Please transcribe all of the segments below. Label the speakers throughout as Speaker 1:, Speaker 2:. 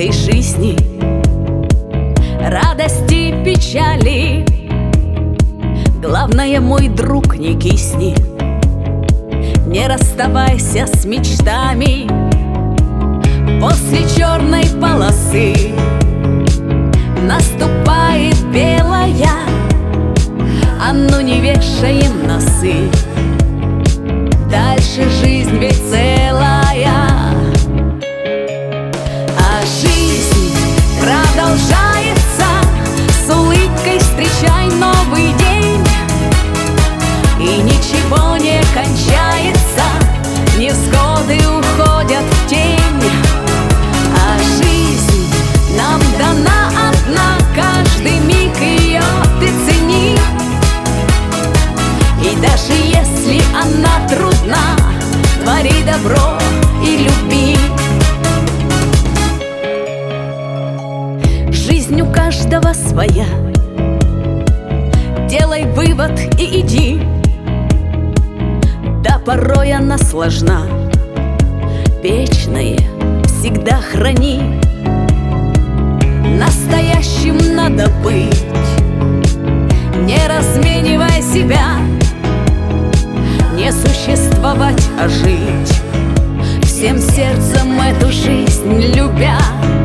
Speaker 1: этой жизни, радости, печали. Главное, мой друг, не кисни, не расставайся с мечтами. После черной полосы наступает белая, а ну не вешаем носы. Дальше жизнь ведь целая, а жизнь продолжается. С улыбкой встречай новый день, и ничего не кончается, невзгоды уходят в тень. А жизнь нам дана одна, каждый миг ее ты цени. И даже если она трудна, твори добро и люби. Жизнь у каждого своя, делай вывод и иди. Да, порой она сложна, вечное всегда храни. Настоящим надо быть, не разменивай себя, не существовать, а жить, всем сердцем эту жизнь любя.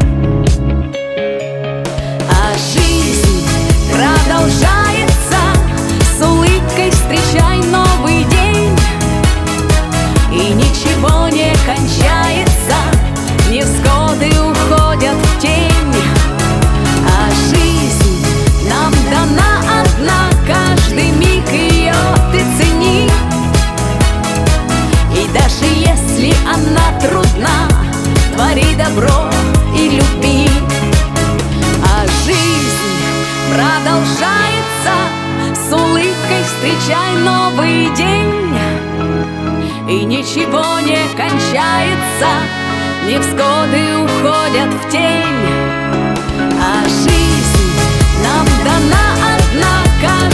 Speaker 1: А жизнь продолжается, с улыбкой встречай новый день, и ничего не кончается, невзгоды уходят в тень. А жизнь нам дана одна, каждый миг ее ты цени. И даже если она трудна, твори добро и люби. А жизнь продолжается, с улыбкой встречай новый день, и ничего не кончается, невзгоды уходят в тень. А жизнь нам дана одна,